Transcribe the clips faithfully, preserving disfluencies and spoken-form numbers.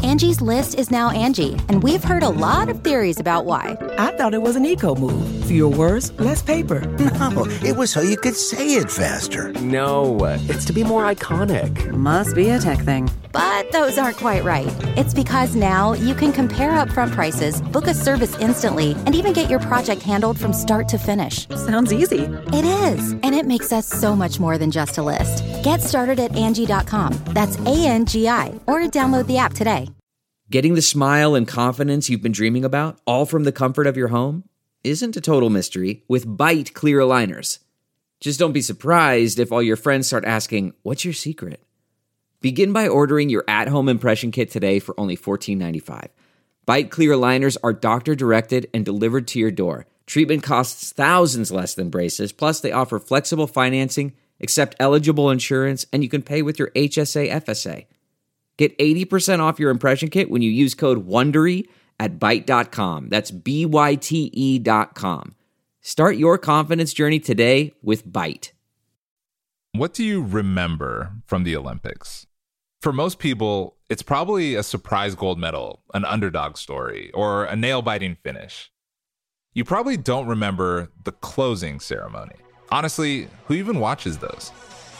Angie's List is now Angie, and we've heard a lot of theories about why. I thought it was an eco move. Fewer words, less paper. No, it was so you could say it faster. No, it's to be more iconic. Must be a tech thing. But those aren't quite right. It's because now you can compare upfront prices, book a service instantly, and even get your project handled from start to finish. Sounds easy. It is, and it makes us so much more than just a list. Get started at Angie dot com. That's A N G I, or download the app today. Getting the smile and confidence you've been dreaming about, all from the comfort of your home, isn't a total mystery with Byte clear aligners. Just don't be surprised if all your friends start asking, "What's your secret?" Begin by ordering your at-home impression kit today for only fourteen ninety-five. Byte clear aligners are doctor-directed and delivered to your door. Treatment costs thousands less than braces, plus they offer flexible financing, accept eligible insurance, and you can pay with your H S A F S A. Get eighty percent off your impression kit when you use code WONDERY at byte dot com. That's B Y T E dot com. Start your confidence journey today with Byte. What do you remember from the Olympics? For most people, it's probably a surprise gold medal, an underdog story, or a nail-biting finish. You probably don't remember the closing ceremony. Honestly, who even watches those?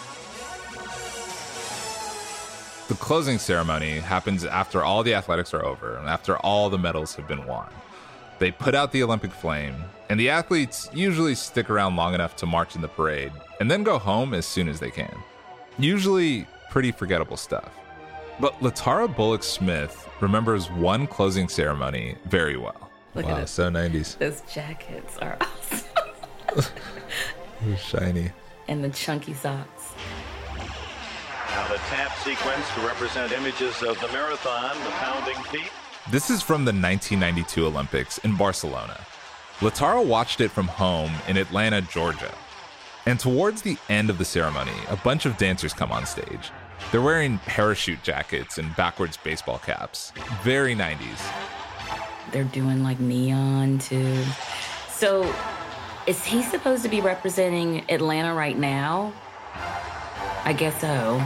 The closing ceremony happens after all the athletics are over and after all the medals have been won. They put out the Olympic flame, and the athletes usually stick around long enough to march in the parade and then go home as soon as they can. Usually pretty forgettable stuff. But Latara Bullock Smith remembers one closing ceremony very well. Look wow, at it. So nineties. Those jackets are awesome. Shiny. And the chunky socks. Now the tap sequence to represent images of the marathon, the pounding feet. This is from the nineteen ninety-two Olympics in Barcelona. Latara watched it from home in Atlanta, Georgia. And towards the end of the ceremony, a bunch of dancers come on stage. They're wearing parachute jackets and backwards baseball caps. Very nineties. They're doing like neon too. So is he supposed to be representing Atlanta right now? I guess so.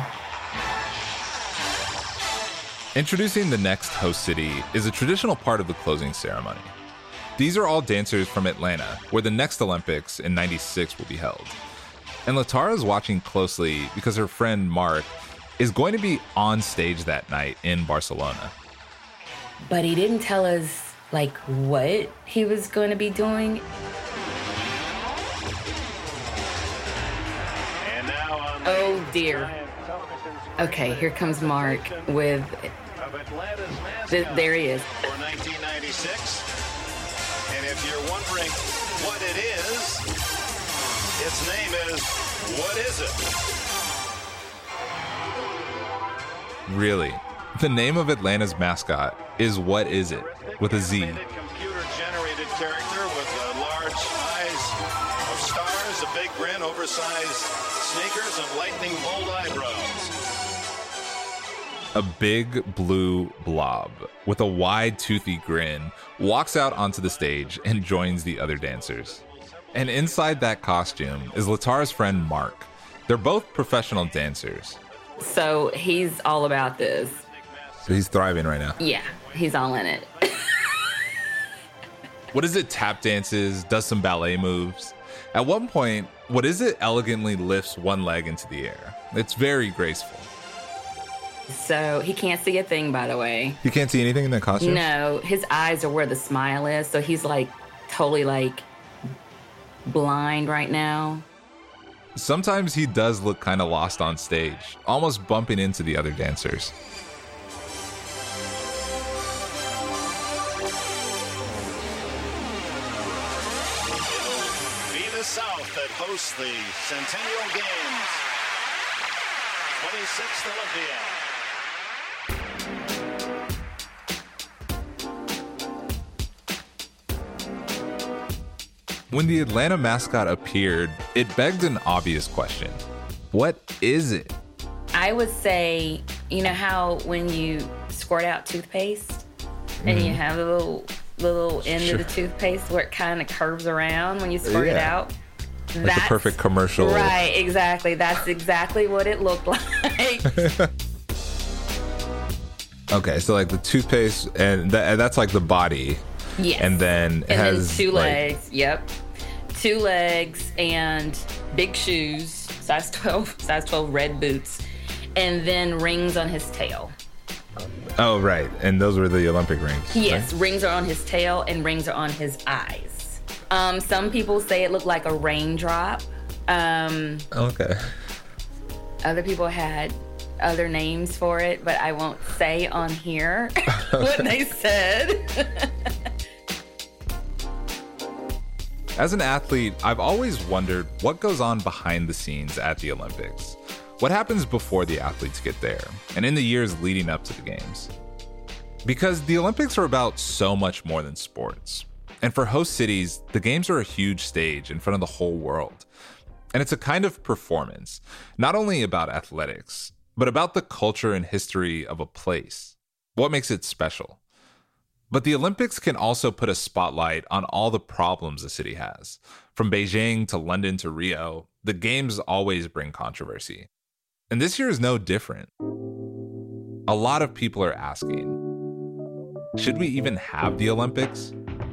Introducing the next host city is a traditional part of the closing ceremony. These are all dancers from Atlanta, where the next Olympics in ninety-six will be held. And Latara is watching closely because her friend Mark is going to be on stage that night in Barcelona. But he didn't tell us, like, what he was going to be doing. And now on Oh, dear. Okay, here comes Mark with... Th- there he is. For nineteen ninety-six. And if you're wondering what it is, its name is What Is It? Really? The name of Atlanta's mascot is What Is It? With a Z. Computer-generated character with uh, large eyes of stars, a big grin, oversized sneakers, and lightning-bolt eyebrows. A big blue blob with a wide, toothy grin walks out onto the stage and joins the other dancers. And inside that costume is Latara's friend Mark. They're both professional dancers. So he's all about this. So he's thriving right now. Yeah, he's all in it. What Is It tap dances, does some ballet moves. At one point, What Is It elegantly lifts one leg into the air. It's very graceful. So he can't see a thing, by the way. You can't see anything in that costume? No, his eyes are where the smile is. So he's like totally like blind right now. Sometimes he does look kind of lost on stage, almost bumping into the other dancers. Be the South that hosts the Centennial Games. twenty-sixth Olympiad. When the Atlanta mascot appeared, it begged an obvious question. What is it? I would say, you know how when you squirt out toothpaste mm-hmm. and you have a little little end sure. of the toothpaste where it kind of curves around when you squirt yeah. it out? Like That's, the perfect commercial. Right, exactly. That's exactly what it looked like. Okay, so like the toothpaste, and, th- and that's like the body. Yes. And then it and has then two like, legs. Yep. Two legs and big shoes, size twelve, size twelve red boots, and then rings on his tail. Oh, right. And those were the Olympic rings. Yes, right? Rings are on his tail and rings are on his eyes. Um, some people say it looked like a raindrop. Um, okay. Other people had other names for it, but I won't say on here what they said. As an athlete, I've always wondered what goes on behind the scenes at the Olympics. What happens before the athletes get there, and in the years leading up to the games? Because the Olympics are about so much more than sports. And for host cities, the games are a huge stage in front of the whole world. And it's a kind of performance, not only about athletics, but about the culture and history of a place. What makes it special? But the Olympics can also put a spotlight on all the problems a city has. From Beijing to London to Rio, the games always bring controversy. And this year is no different. A lot of people are asking, should we even have the Olympics?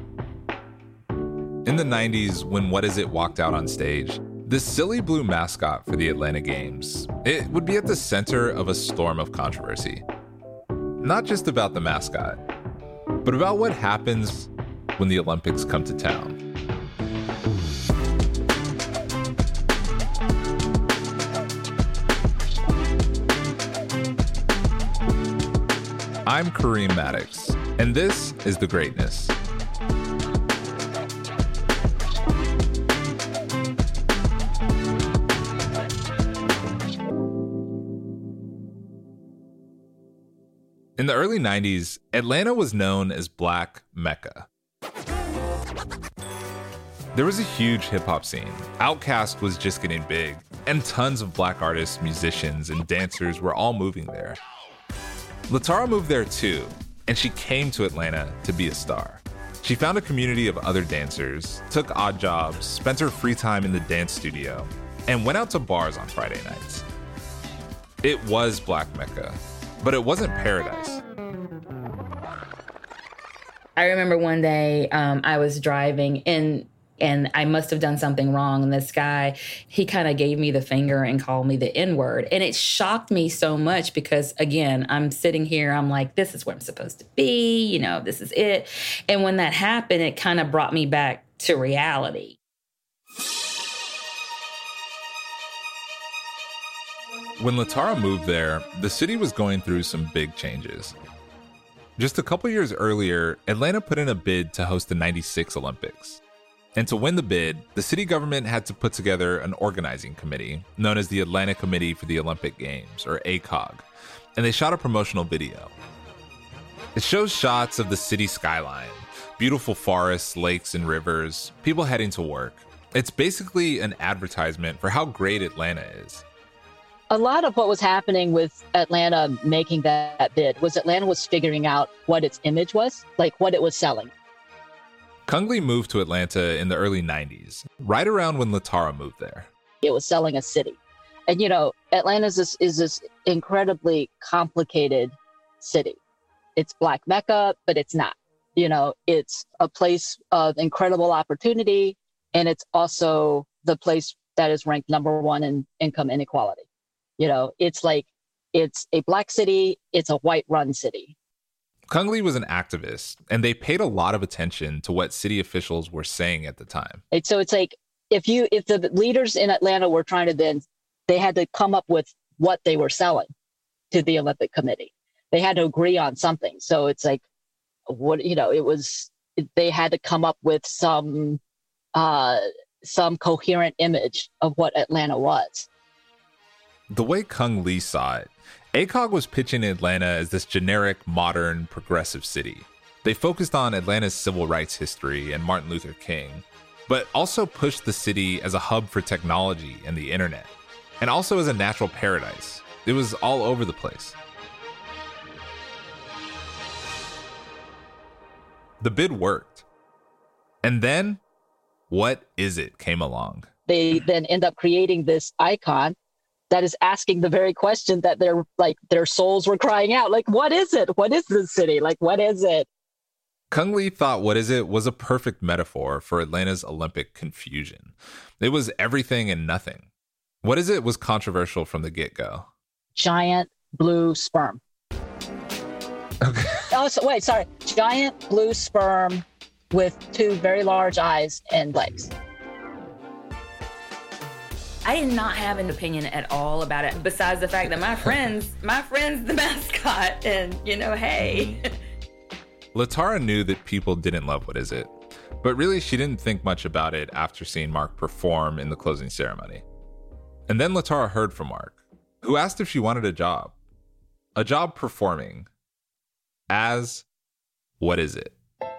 In the nineties, when What Is It walked out on stage, the silly blue mascot for the Atlanta Games, it would be at the center of a storm of controversy. Not just about the mascot, but about what happens when the Olympics come to town. I'm Kareem Maddox, and this is The Greatness. In the early nineties, Atlanta was known as Black Mecca. There was a huge hip-hop scene. Outkast was just getting big, and tons of black artists, musicians, and dancers were all moving there. Latara moved there too, and she came to Atlanta to be a star. She found a community of other dancers, took odd jobs, spent her free time in the dance studio, and went out to bars on Friday nights. It was Black Mecca, but it wasn't paradise. I remember one day um, I was driving and and I must have done something wrong. And this guy, he kind of gave me the finger and called me the N-word. And it shocked me so much because, again, I'm sitting here, I'm like, this is where I'm supposed to be. You know, this is it. And when that happened, it kind of brought me back to reality. When Latara moved there, the city was going through some big changes. Just a couple years earlier, Atlanta put in a bid to host the ninety-six Olympics. And to win the bid, the city government had to put together an organizing committee known as the Atlanta Committee for the Olympic Games, or A C O G, and they shot a promotional video. It shows shots of the city skyline, beautiful forests, lakes, and rivers, people heading to work. It's basically an advertisement for how great Atlanta is. A lot of what was happening with Atlanta making that bid was Atlanta was figuring out what its image was, like what it was selling. Kung Lee moved to Atlanta in the early nineties, right around when Latara moved there. It was selling a city. And, you know, Atlanta is this, is this incredibly complicated city. It's Black Mecca, but it's not. You know, it's a place of incredible opportunity, and it's also the place that is ranked number one in income inequality. You know, it's like, it's a Black city, it's a white-run city. Kung Lee was an activist, and they paid a lot of attention to what city officials were saying at the time. And so it's like, if you, if the leaders in Atlanta were trying to then, they had to come up with what they were selling to the Olympic Committee. They had to agree on something. So it's like, what, you know, it was, they had to come up with some, uh, some coherent image of what Atlanta was. The way Kung Lee saw it, A C O G was pitching Atlanta as this generic, modern, progressive city. They focused on Atlanta's civil rights history and Martin Luther King, but also pushed the city as a hub for technology and the internet, and also as a natural paradise. It was all over the place. The bid worked. And then, What Is It came along. They then end up creating this icon that is asking the very question that their like their souls were crying out. Like, what is it? What is this city? Like, what is it? Kung Lee thought What Is It was a perfect metaphor for Atlanta's Olympic confusion. It was everything and nothing. What Is It was controversial from the get-go. Giant blue sperm. Okay. Oh, so, wait, sorry. Giant blue sperm with two very large eyes and legs. I did not have an opinion at all about it, besides the fact that my friends, my friend's the mascot, and, you know, hey. Latara knew that people didn't love What Is It, but really she didn't think much about it after seeing Mark perform in the closing ceremony. And then Latara heard from Mark, who asked if she wanted a job. A job performing as What Is It?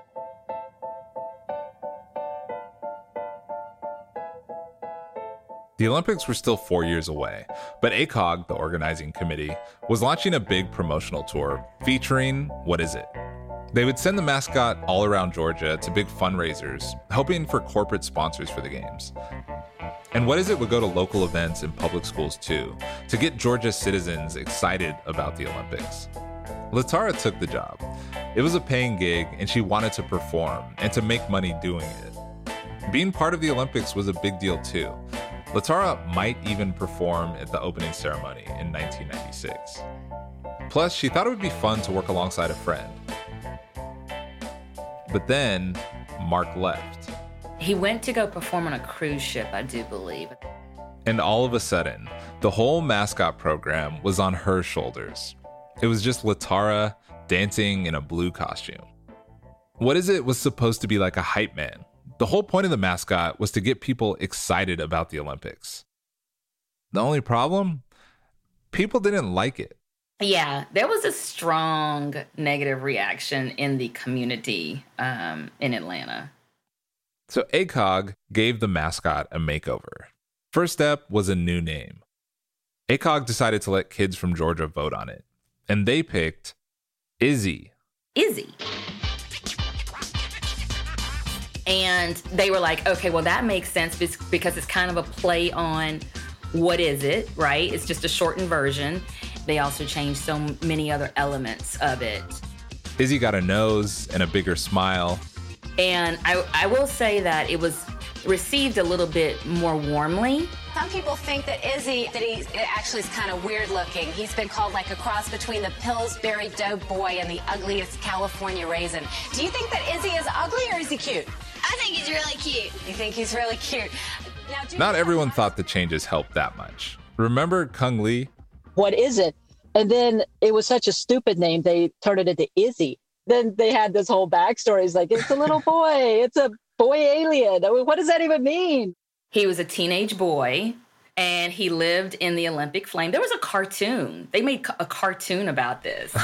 The Olympics were still four years away, but A C O G, the organizing committee, was launching a big promotional tour featuring What Is It? They would send the mascot all around Georgia to big fundraisers, hoping for corporate sponsors for the games. And What Is It would go to local events and public schools too, to get Georgia citizens excited about the Olympics. Latara took the job. It was a paying gig, and she wanted to perform and to make money doing it. Being part of the Olympics was a big deal too. Latara might even perform at the opening ceremony in nineteen ninety-six. Plus, she thought it would be fun to work alongside a friend. But then, Mark left. He went to go perform on a cruise ship, I do believe. And all of a sudden, the whole mascot program was on her shoulders. It was just Latara dancing in a blue costume. What Is It was supposed to be like a hype man. The whole point of the mascot was to get people excited about the Olympics. The only problem? People didn't like it. Yeah, there was a strong negative reaction in the community um, in Atlanta. So A C O G gave the mascot a makeover. First step was a new name. A C O G decided to let kids from Georgia vote on it. And they picked Izzy. Izzy. And they were like, okay, well, that makes sense because it's kind of a play on What Is It, right? It's just a shortened version. They also changed so many other elements of it. Izzy got a nose and a bigger smile. And I, I will say that it was received a little bit more warmly. Some people think that Izzy, that he actually is kind of weird looking. He's been called like a cross between the Pillsbury Doughboy and the ugliest California raisin. Do you think that Izzy is ugly or is he cute? I think he's really cute. You think he's really cute? Now, not everyone thought the changes helped that much. Remember Kung Lee? What is it? And then it was such a stupid name, they turned it into Izzy. Then they had this whole backstory. It's like, it's a little boy. It's a boy alien. I mean, what does that even mean? He was a teenage boy, and he lived in the Olympic flame. There was a cartoon. They made a cartoon about this.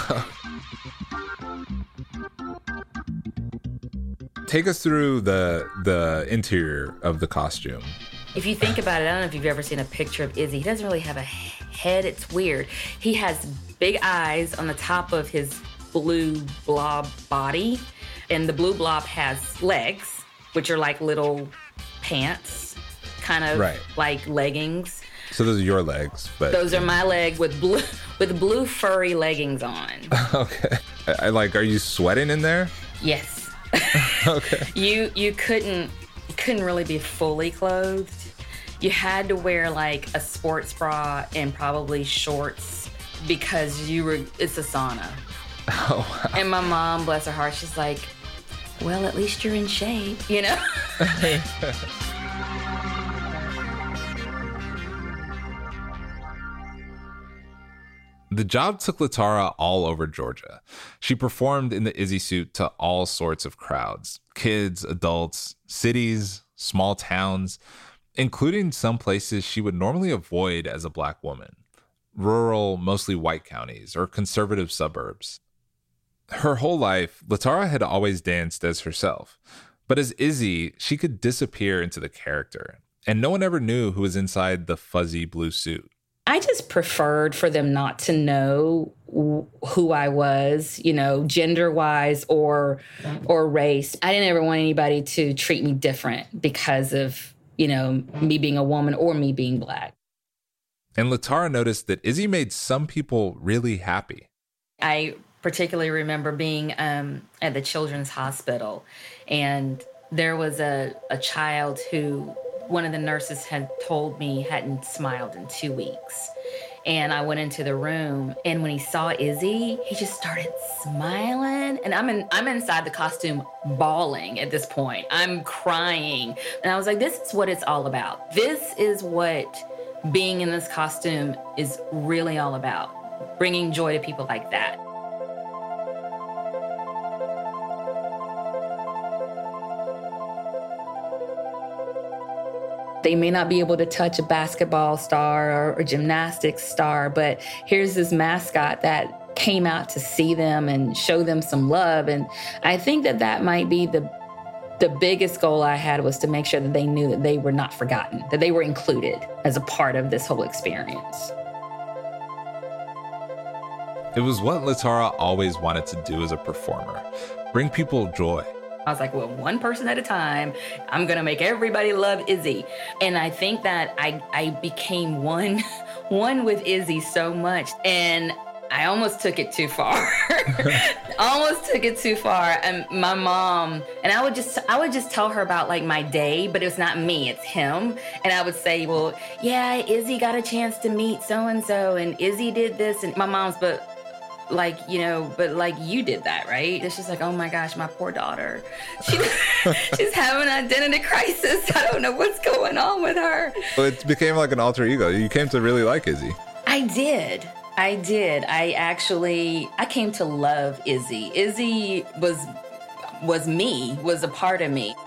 Take us through the the interior of the costume. If you think about it, I don't know if you've ever seen a picture of Izzy. He doesn't really have a head. It's weird. He has big eyes on the top of his blue blob body, and the blue blob has legs, which are like little pants, kind of right. like leggings. So those are your legs, but those are my legs with blue with blue furry leggings on. Okay. I, I like. Are you sweating in there? Yes. Okay. You you couldn't you couldn't really be fully clothed. You had to wear like a sports bra and probably shorts because you were. It's a sauna. Oh, wow. And my mom, bless her heart, she's like, well, at least you're in shape, you know? The job took Latara all over Georgia. She performed in the Izzy suit to all sorts of crowds, kids, adults, cities, small towns, including some places she would normally avoid as a Black woman, rural, mostly white counties or conservative suburbs. Her whole life, Latara had always danced as herself. But as Izzy, she could disappear into the character, and no one ever knew who was inside the fuzzy blue suit. I just preferred for them not to know who I was, you know, gender-wise or or race. I didn't ever want anybody to treat me different because of, you know, me being a woman or me being Black. And Latara noticed that Izzy made some people really happy. I particularly remember being um, at the Children's Hospital, and there was a, a child who one of the nurses had told me hadn't smiled in two weeks. And I went into the room, and when he saw Izzy, he just started smiling. And I'm in, I'm inside the costume bawling at this point. I'm crying. And I was like, this is what it's all about. This is what being in this costume is really all about. Bringing joy to people like that. They may not be able to touch a basketball star or a gymnastics star, but here's this mascot that came out to see them and show them some love. And I think that that might be the the biggest goal I had, was to make sure that they knew that they were not forgotten, that they were included as a part of this whole experience. It was what Latara always wanted to do as a performer, bring people joy. I was like, well, one person at a time, I'm going to make everybody love Izzy. And I think that I, I became one, one with Izzy so much. And I almost took it too far. almost took it too far. And my mom, and I would just, I would just tell her about like my day, but it's not me, it's him. And I would say, well, yeah, Izzy got a chance to meet so-and-so, and Izzy did this. And my mom's, but like, you know, but like you did that, right? It's just like, oh my gosh, my poor daughter. She, she's having an identity crisis. I don't know what's going on with her. Well, it became like an alter ego. You came to really like Izzy. I did. I did. I actually, I came to love Izzy. Izzy was, was me, was a part of me.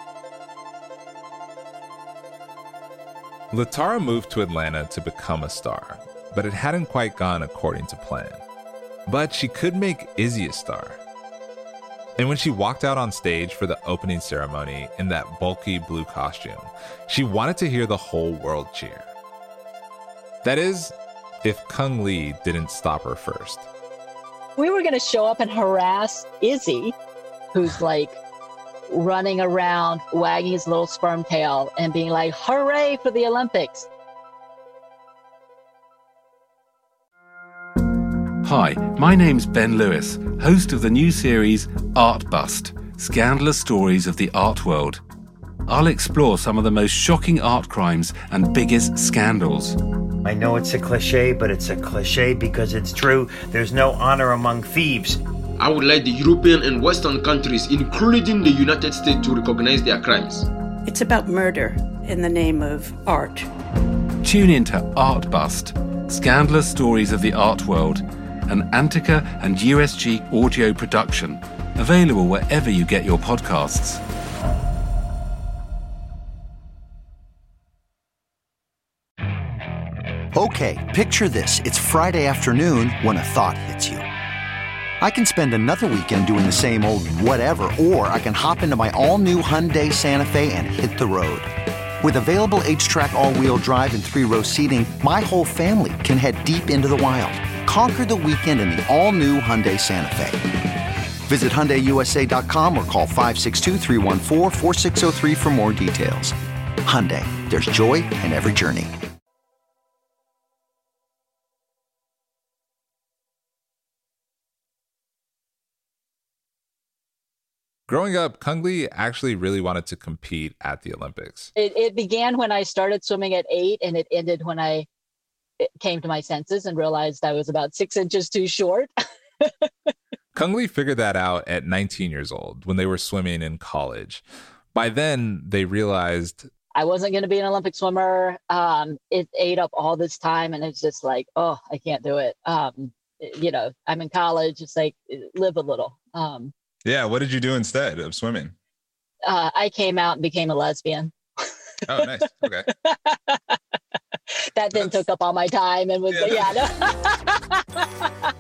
Latara moved to Atlanta to become a star, but it hadn't quite gone according to plan. But she could make Izzy a star. And when she walked out on stage for the opening ceremony in that bulky blue costume, she wanted to hear the whole world cheer. That is, if Kung Lee didn't stop her first. We were going to show up and harass Izzy, who's like running around, wagging his little sperm tail and being like, hooray for the Olympics. Hi, my name's Ben Lewis, host of the new series Art Bust, Scandalous Stories of the Art World. I'll explore some of the most shocking art crimes and biggest scandals. I know it's a cliche, but it's a cliche because it's true. There's no honor among thieves. I would like the European and Western countries, including the United States, to recognize their crimes. It's about murder in the name of art. Tune into Art Bust, Scandalous Stories of the Art World, an Antica and U S G audio production, available wherever you get your podcasts. Okay, picture this. It's Friday afternoon when a thought hits you. I can spend another weekend doing the same old whatever, or I can hop into my all-new Hyundai Santa Fe and hit the road. With available H-Track all-wheel drive and three-row seating, my whole family can head deep into the wild. Conquer the weekend in the all-new Hyundai Santa Fe. Visit Hyundai U S A dot com or call five six two, three one four, four six zero three for more details. Hyundai, there's joy in every journey. Growing up, Kung Lee actually really wanted to compete at the Olympics. It, it began when I started swimming at eight, and it ended when I came to my senses and realized I was about six inches too short. Kung Lee figured that out at nineteen years old when they were swimming in college. By then, they realized I wasn't going to be an Olympic swimmer. Um, it ate up all this time, and it's just like, oh, I can't do it. Um, you know, I'm in college. It's like, live a little. Um, yeah. What did you do instead of swimming? Uh, I came out and became a lesbian. Oh, nice. Okay. That then That's... took up all my time and was, yeah. yeah no.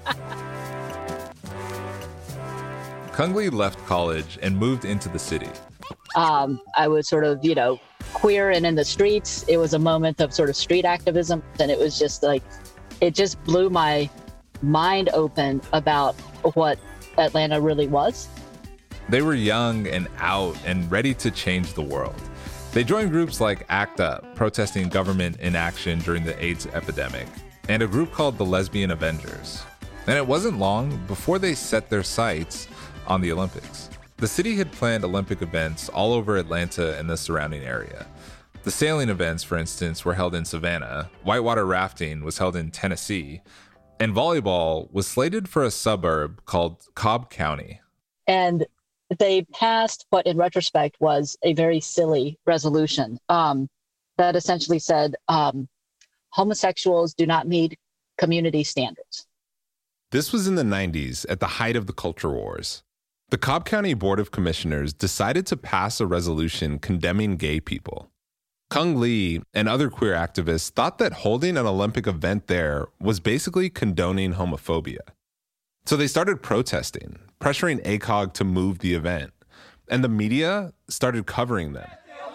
Kung Lee left college and moved into the city. Um, I was sort of, you know, queer and in the streets. It was a moment of sort of street activism. And it was just like, it just blew my mind open about what Atlanta really was. They were young and out and ready to change the world. They joined groups like ACT UP, protesting government inaction during the AIDS epidemic, and a group called the Lesbian Avengers. And it wasn't long before they set their sights on the Olympics. The city had planned Olympic events all over Atlanta and the surrounding area. The sailing events, for instance, were held in Savannah, whitewater rafting was held in Tennessee, and volleyball was slated for a suburb called Cobb County. And they passed what in retrospect was a very silly resolution um, that essentially said um, homosexuals do not meet community standards. This was in the nineties at the height of the culture wars. The Cobb County Board of Commissioners decided to pass a resolution condemning gay people. Kung Lee and other queer activists thought that holding an Olympic event there was basically condoning homophobia. So they started protesting, pressuring A C O G to move the event, and the media started covering them.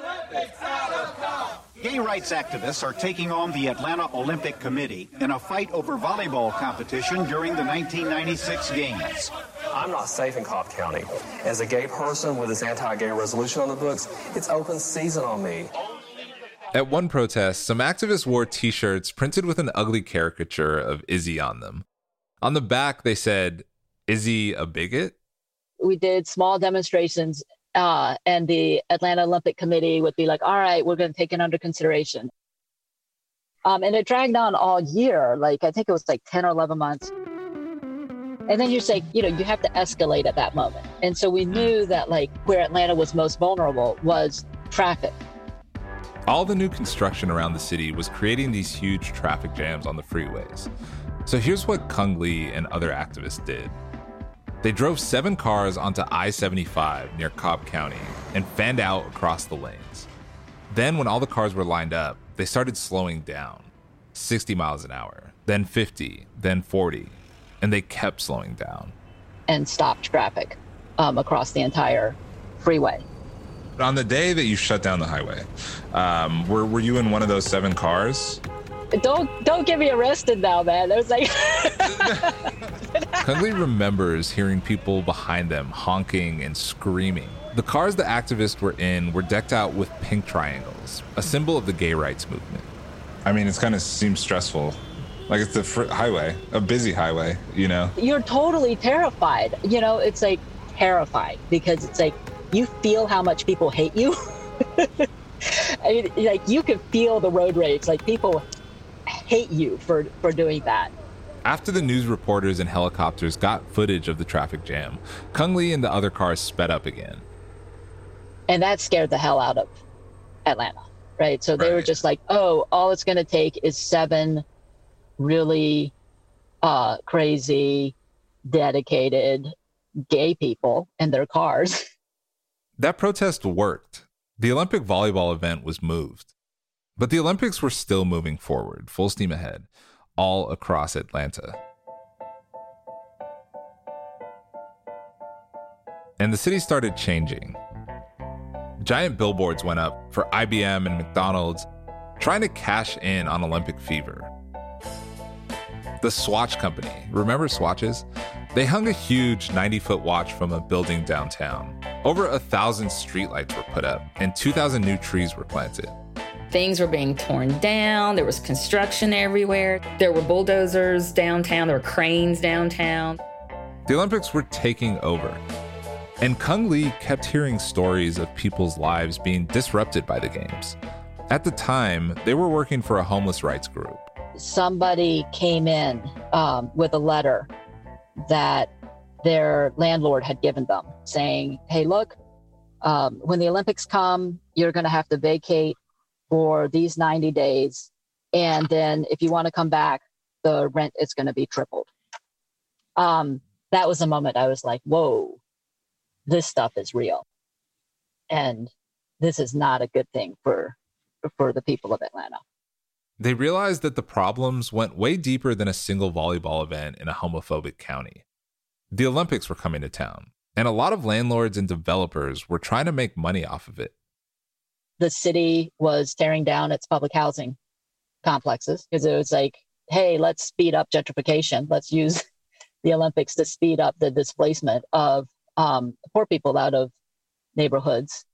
Gay rights activists are taking on the Atlanta Olympic Committee in a fight over volleyball competition during the nineteen ninety-six Games. I'm not safe in Cobb County. As a gay person with this anti-gay resolution on the books, it's open season on me. At one protest, some activists wore t-shirts printed with an ugly caricature of Izzy on them. On the back, they said, "Izzy a bigot?" We did small demonstrations, uh, and the Atlanta Olympic Committee would be like, all right, we're going to take it under consideration. Um, and it dragged on all year. Like, I think it was like ten or eleven months. And then you say, you know, you have to escalate at that moment. And so we knew that, like, where Atlanta was most vulnerable was traffic. All the new construction around the city was creating these huge traffic jams on the freeways. So here's what Kung Lee and other activists did. They drove seven cars onto I seventy-five near Cobb County and fanned out across the lanes. Then when all the cars were lined up, they started slowing down, sixty miles an hour, then fifty, then forty, and they kept slowing down. And stopped traffic um, across the entire freeway. On the day that you shut down the highway, um, were, were you in one of those seven cars? Don't don't get me arrested now, man. It was like Kung Lee remembers hearing people behind them honking and screaming. The cars the activists were in were decked out with pink triangles, a symbol of the gay rights movement. I mean, it's kind of seems stressful. Like, it's the fr- highway, a busy highway, you know? You're totally terrified. You know, it's like terrifying because it's like you feel how much people hate you. I mean, like, you can feel the road rage. Like, people hate you for, for doing that. After the news reporters and helicopters got footage of the traffic jam, Kung Lee and the other cars sped up again. And that scared the hell out of Atlanta, right? So they right. were just like, oh, all it's going to take is seven really uh, crazy, dedicated gay people in their cars. That protest worked. The Olympic volleyball event was moved. But the Olympics were still moving forward, full steam ahead, all across Atlanta. And the city started changing. Giant billboards went up for I B M and McDonald's, trying to cash in on Olympic fever. The Swatch Company, remember swatches? They hung a huge ninety-foot watch from a building downtown. Over a thousand streetlights were put up, and two thousand new trees were planted. Things were being torn down. There was construction everywhere. There were bulldozers downtown. There were cranes downtown. The Olympics were taking over. And Kung Lee kept hearing stories of people's lives being disrupted by the games. At the time, they were working for a homeless rights group. Somebody came in um, with a letter that their landlord had given them saying, hey, look, um, when the Olympics come, you're going to have to vacate for these ninety days. And then if you want to come back, the rent is going to be tripled. Um, that was a moment I was like, whoa, this stuff is real. And this is not a good thing for, for the people of Atlanta. They realized that the problems went way deeper than a single volleyball event in a homophobic county. The Olympics were coming to town, and a lot of landlords and developers were trying to make money off of it. The city was tearing down its public housing complexes because it was like, hey, let's speed up gentrification. Let's use the Olympics to speed up the displacement of um, poor people out of neighborhoods.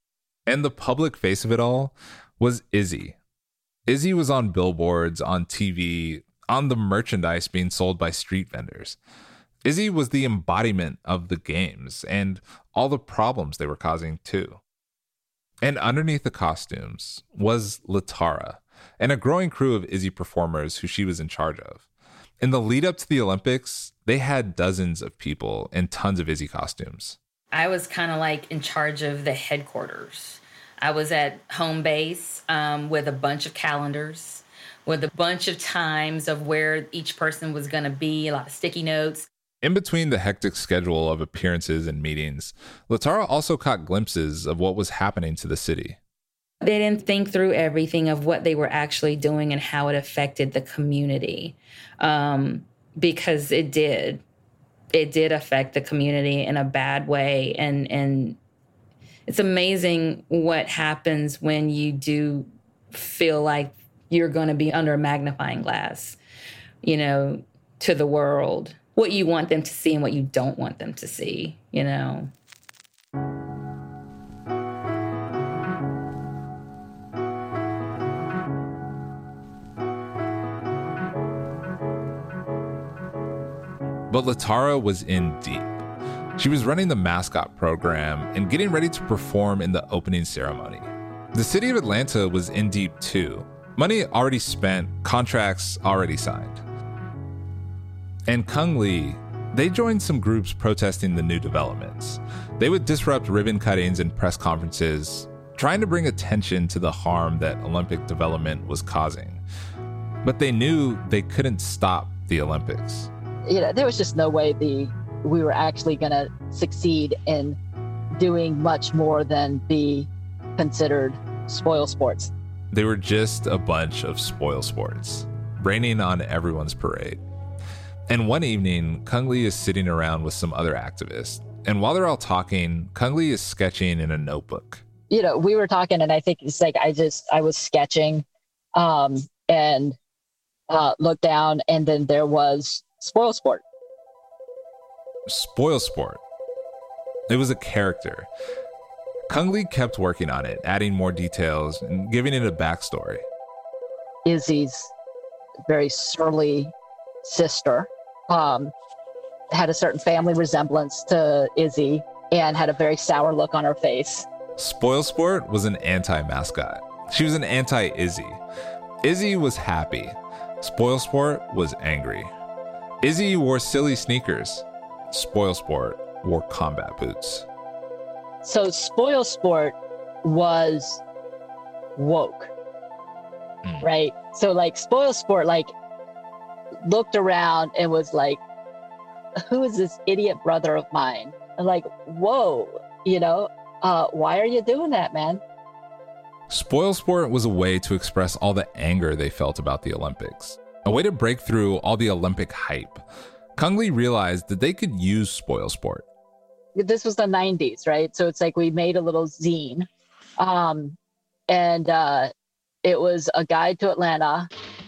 And the public face of it all was Izzy. Izzy was on billboards, on T V, on the merchandise being sold by street vendors. Izzy was the embodiment of the games and all the problems they were causing too. And underneath the costumes was Latara and a growing crew of Izzy performers who she was in charge of. In the lead up to the Olympics, they had dozens of people in tons of Izzy costumes. I was kind of like in charge of the headquarters. I was at home base um, with a bunch of calendars, with a bunch of times of where each person was going to be, a lot of sticky notes. In between the hectic schedule of appearances and meetings, Latara also caught glimpses of what was happening to the city. They didn't think through everything of what they were actually doing and how it affected the community, um, because it did. It did affect the community in a bad way. And, and it's amazing what happens when you do feel like you're going to be under a magnifying glass, you know, to the world. What you want them to see and what you don't want them to see, you know. But Latara was in deep. She was running the mascot program and getting ready to perform in the opening ceremony. The city of Atlanta was in deep too. Money already spent, contracts already signed. And Kung Lee, they joined some groups protesting the new developments. They would disrupt ribbon cuttings and press conferences, trying to bring attention to the harm that Olympic development was causing. But they knew they couldn't stop the Olympics. You know, there was just no way the we were actually going to succeed in doing much more than be considered spoil sports. They were just a bunch of spoil sports, raining on everyone's parade. And one evening, Kung Lee is sitting around with some other activists. And while they're all talking, Kung Lee is sketching in a notebook. You know, we were talking and I think it's like I just, I was sketching um, and uh, looked down and then there was Spoil Sport. Spoil Sport. It was a character. Kung Lee kept working on it, adding more details and giving it a backstory. Izzy's very surly sister um, had a certain family resemblance to Izzy and had a very sour look on her face. Spoil Sport was an anti-mascot. She was an anti-Izzy. Izzy was happy. Spoil Sport was angry. Izzy wore silly sneakers. Spoil Sport wore combat boots. So Spoil Sport was woke, mm. right? So like Spoil Sport, like looked around and was like, who is this idiot brother of mine? And like, whoa, you know, uh, why are you doing that, man? Spoil Sport was a way to express all the anger they felt about the Olympics, a way to break through all the Olympic hype. Kung Lee realized that they could use Spoil Sport. This was the nineties, right? So it's like we made a little zine, um, and uh, it was a guide to Atlanta.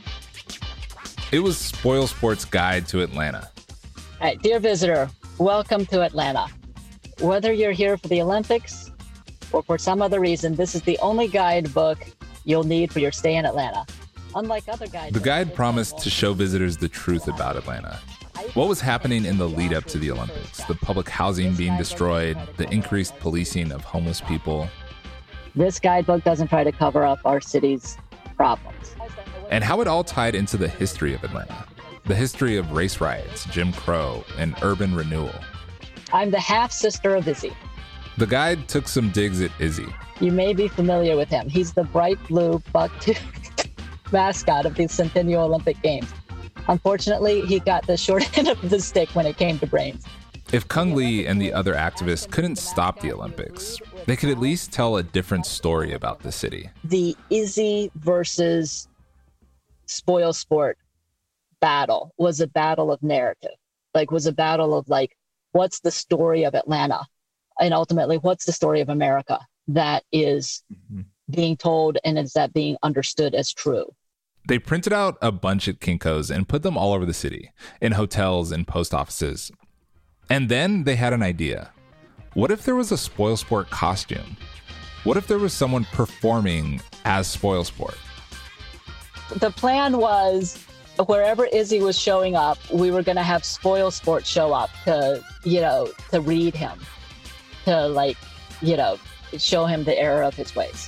It was Spoil Sport's guide to Atlanta. All right, dear visitor, welcome to Atlanta. Whether you're here for the Olympics or for some other reason, this is the only guidebook you'll need for your stay in Atlanta. Unlike other guidebooks, the guide promised to show visitors the truth about Atlanta. What was happening in the lead up to the Olympics? The public housing being destroyed, the increased policing of homeless people. This guidebook doesn't try to cover up our city's problems. And how it all tied into the history of Atlanta. The history of race riots, Jim Crow, and urban renewal. I'm the half-sister of Izzy. The guide took some digs at Izzy. You may be familiar with him. He's the bright blue buck-toothed mascot of the Centennial Olympic Games. Unfortunately, he got the short end of the stick when it came to brains. If Kung Lee and the other activists couldn't stop the Olympics, they could at least tell a different story about the city. The Izzy versus Spoil Sport battle was a battle of narrative. Like, was a battle of, like, what's the story of Atlanta? And ultimately, what's the story of America that is mm-hmm. being told and is that being understood as true? They printed out a bunch at Kinko's and put them all over the city, in hotels and post offices. And then they had an idea. What if there was a Spoil Sport costume? What if there was someone performing as SpoilSport? The plan was wherever Izzy was showing up, we were going to have SpoilSport show up to, you know, to read him, to like, you know, show him the error of his ways.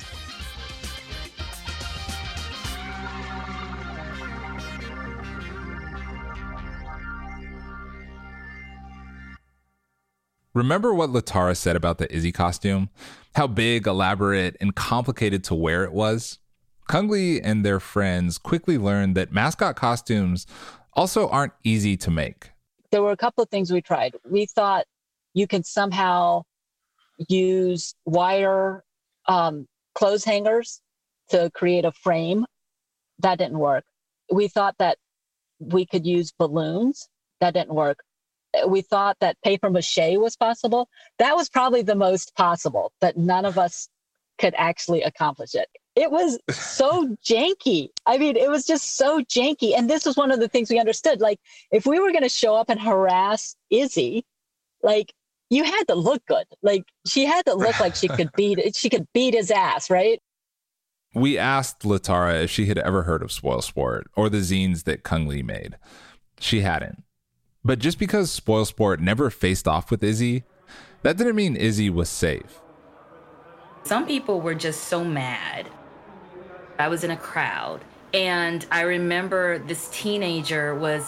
Remember what Latara said about the Izzy costume? How big, elaborate, and complicated to wear it was? Kung Lee and their friends quickly learned that mascot costumes also aren't easy to make. There were a couple of things we tried. We thought you could somehow use wire um, clothes hangers to create a frame. That didn't work. We thought that we could use balloons. That didn't work. We thought that paper mache was possible. That was probably the most possible, but none of us could actually accomplish it. It was so janky. I mean, it was just so janky. And this was one of the things we understood. Like, if we were going to show up and harass Izzy, like, you had to look good. Like, she had to look like she could beat she could beat his ass, right? We asked Latara if she had ever heard of SpoilSport or the zines that Kung Lee made. She hadn't. But just because SpoilSport never faced off with Izzy, that didn't mean Izzy was safe. Some people were just so mad. I was in a crowd, and I remember this teenager was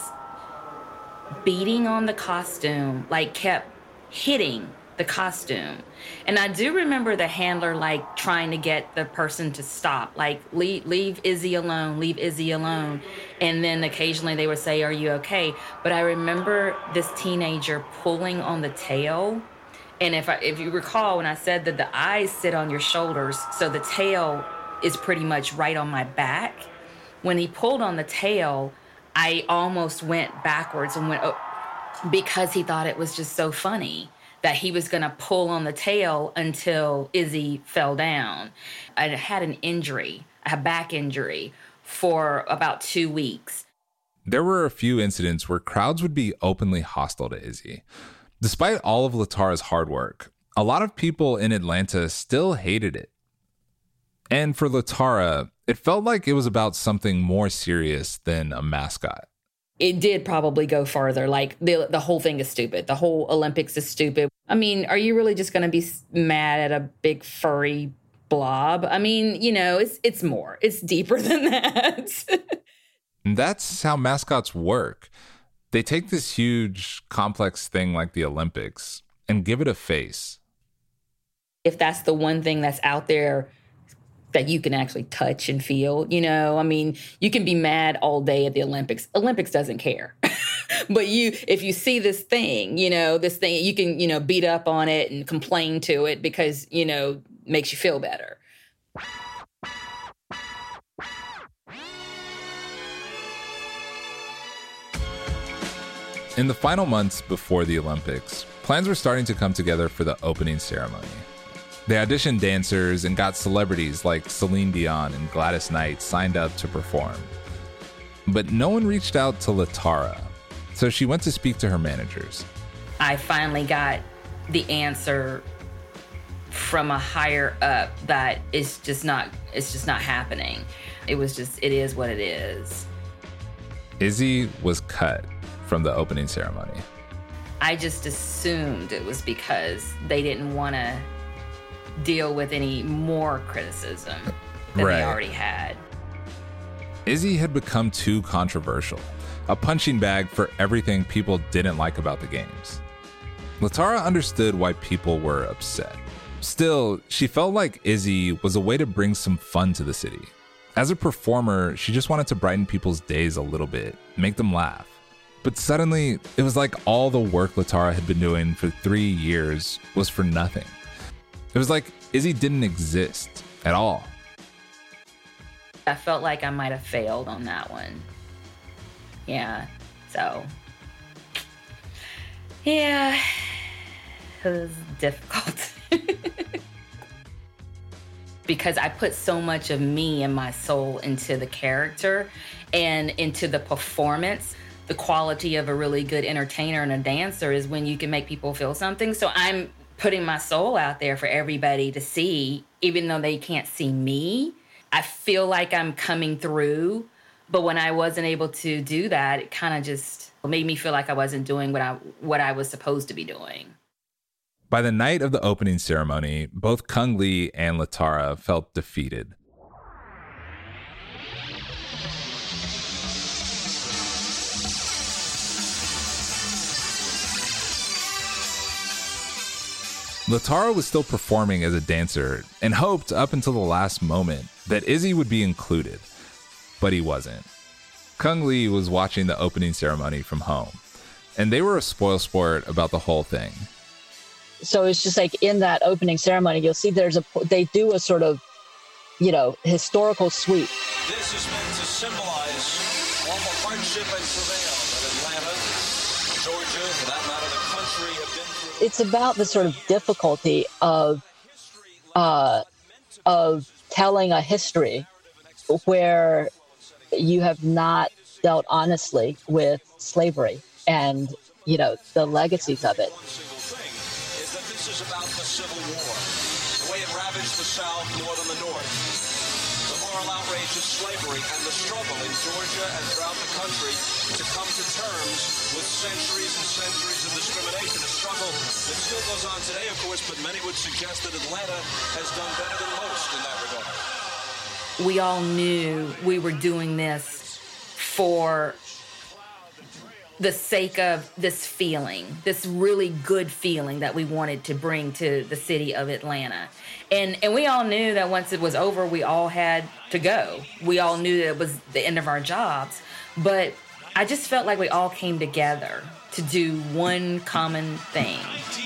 beating on the costume, like kept hitting the costume. And I do remember the handler like trying to get the person to stop, like leave, leave Izzy alone, leave Izzy alone. And then occasionally they would say, are you okay? But I remember this teenager pulling on the tail. And if I, if you recall, when I said that the eyes sit on your shoulders, so the tail is pretty much right on my back. When he pulled on the tail, I almost went backwards and went, oh, because he thought it was just so funny that he was going to pull on the tail until Izzy fell down. I had an injury, a back injury, for about two weeks. There were a few incidents where crowds would be openly hostile to Izzy. Despite all of Latara's hard work, a lot of people in Atlanta still hated it. And for Latara, it felt like it was about something more serious than a mascot. It did probably go farther. Like, the the whole thing is stupid. The whole Olympics is stupid. I mean, are you really just going to be mad at a big furry blob? I mean, you know, it's it's more. It's deeper than that. And that's how mascots work. They take this huge, complex thing like the Olympics and give it a face. If that's the one thing that's out there that you can actually touch and feel, you know, I mean, you can be mad all day at the Olympics. Olympics doesn't care. But you, if you see this thing, you know, this thing, you can, you know, beat up on it and complain to it because, you know, makes you feel better. In the final months before the Olympics, plans were starting to come together for the opening ceremony. They auditioned dancers and got celebrities like Celine Dion and Gladys Knight signed up to perform. But no one reached out to Latara, so she went to speak to her managers. I finally got the answer from a higher up that it's just not, it's just not happening. It was just, it is what it is. Izzy was cut from the opening ceremony. I just assumed it was because they didn't want to deal with any more criticism than Right. they already had. Izzy had become too controversial, a punching bag for everything people didn't like about the games. Latara understood why people were upset. Still, she felt like Izzy was a way to bring some fun to the city. As a performer, she just wanted to brighten people's days a little bit, make them laugh. But suddenly, it was like all the work Latara had been doing for three years was for nothing. It was like Izzy didn't exist at all. I felt like I might have failed on that one. Yeah, so. Yeah, it was difficult. Because I put so much of me and my soul into the character and into the performance. The quality of a really good entertainer and a dancer is when you can make people feel something. So I'm putting my soul out there for everybody to see, even though they can't see me. I feel like I'm coming through, but when I wasn't able to do that, it kind of just made me feel like I wasn't doing what I what I was supposed to be doing. By the night of the opening ceremony, both Kung Lee and Latara felt defeated. Latara was still performing as a dancer and hoped up until the last moment that Izzy would be included, but he wasn't. Kung Lee was watching the opening ceremony from home, and they were a spoilsport about the whole thing. So it's just like in that opening ceremony, you'll see there's a, they do a sort of, you know, historical sweep. This is meant to symbolize all the hardship and travail that Atlanta, Georgia, for that matter, the country have been through. It's about the sort of difficulty of, uh, of telling a history where you have not dealt honestly with slavery and, you know, the legacies of it. This is about the Civil War, the way it ravaged the South more than the North, the moral outrage of slavery and the struggle in Georgia and throughout the country to come to terms with centuries and centuries of discrimination, a struggle that still goes on today, of course, but many would suggest that Atlanta has done better than most in that regard. We all knew we were doing this for the sake of this feeling, this really good feeling that we wanted to bring to the city of Atlanta. And and we all knew that once it was over, we all had to go. We all knew that it was the end of our jobs. But I just felt like we all came together to do one common thing.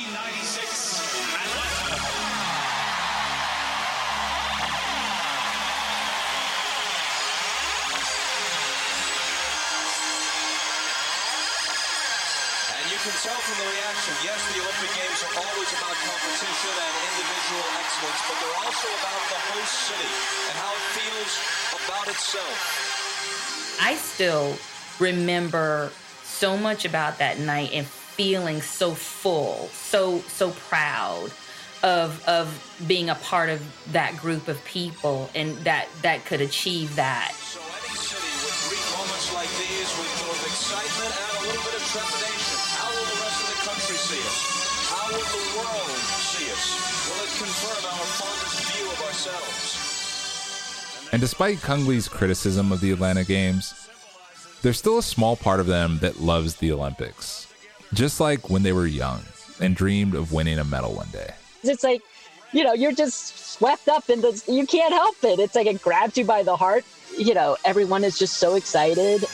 You can tell from the reaction, yes, the Olympic Games are always about competition and individual excellence, but they're also about the host city and how it feels about itself. I still remember so much about that night and feeling so full, so so proud of of being a part of that group of people and that that could achieve that. So any city would greet moments like these with both excitement and a little bit of trepidation. How will the rest of the country see us? How will the world see us? Will it confirm our fondest view of ourselves? And despite Kung Lee's criticism of the Atlanta Games, there's still a small part of them that loves the Olympics. Just like when they were young and dreamed of winning a medal one day. It's like, you know, you're just swept up in this, you can't help it. It's like it grabs you by the heart. You know, everyone is just so excited.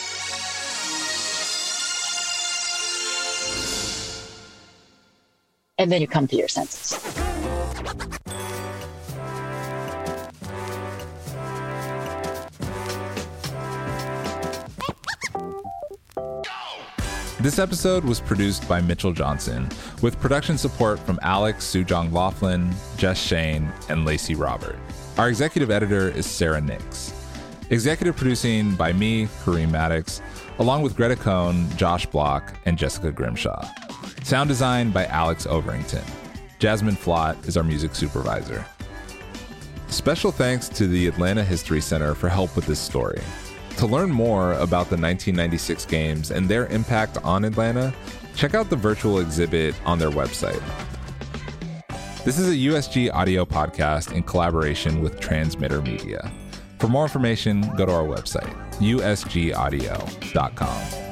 And then you come to your senses. This episode was produced by Mitchell Johnson, with production support from Alex Sujong Laughlin, Jess Shane, and Lacey Robert. Our executive editor is Sarah Nix. Executive producing by me, Kareem Maddox, along with Greta Cohn, Josh Block, and Jessica Grimshaw. Sound design by Alex Overington. Jasmine Flott is our music supervisor. Special thanks to the Atlanta History Center for help with this story. To learn more about the nineteen ninety-six Games and their impact on Atlanta, check out the virtual exhibit on their website. This is a U S G audio podcast in collaboration with Transmitter Media. For more information, go to our website, u s g audio dot com.